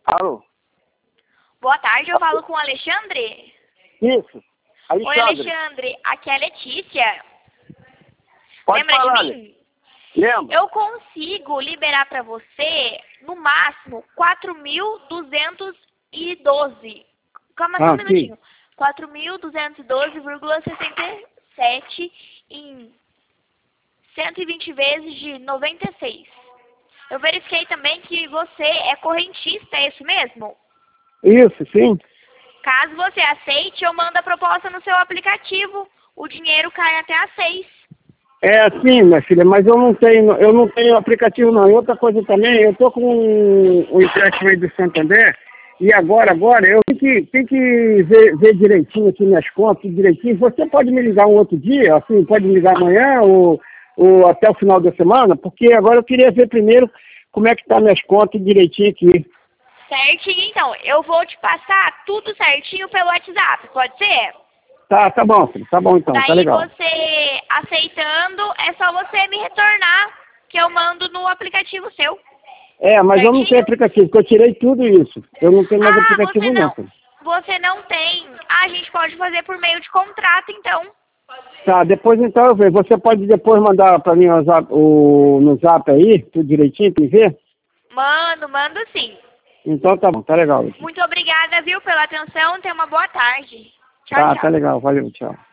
Alô? Boa tarde, eu falo com o Alexandre. Isso. Oi, Alexandre. Aqui é a Letícia. Pode Lembra falar, de mim? Lembra? Eu consigo liberar para você, no máximo, 4.212. Calma só um minutinho. 4.212,67 em 120 vezes de 96. Eu verifiquei também que você é correntista, é isso mesmo? Isso, sim. Caso você aceite, eu mando a proposta no seu aplicativo. O dinheiro cai até às 6. É sim, minha filha, mas eu não tenho aplicativo não. E outra coisa também, eu tô com um empréstimo aí do Santander, e agora eu tenho que ver direitinho aqui minhas contas, direitinho. Você pode me ligar um outro dia, assim, pode me ligar amanhã ou até o final da semana, porque agora eu queria ver primeiro como é que tá minhas contas direitinho aqui. Certinho, então. Eu vou te passar tudo certinho pelo WhatsApp, pode ser? Tá bom, filho. Tá bom então, Daí tá legal. você aceitando, é só você me retornar que eu mando no aplicativo seu. É, mas eu não tenho aplicativo, porque eu tirei tudo isso. Eu não tenho mais aplicativo você não, filho. Você não tem. A gente pode fazer por meio de contrato, então. Tá, depois então eu vejo. Você pode depois mandar pra mim no zap aí, tudo direitinho, pra ver? Mando sim. Então tá bom, tá legal. Muito obrigada, viu, pela atenção. Tenha uma boa tarde. Tchau, tchau. Tá legal, valeu, tchau.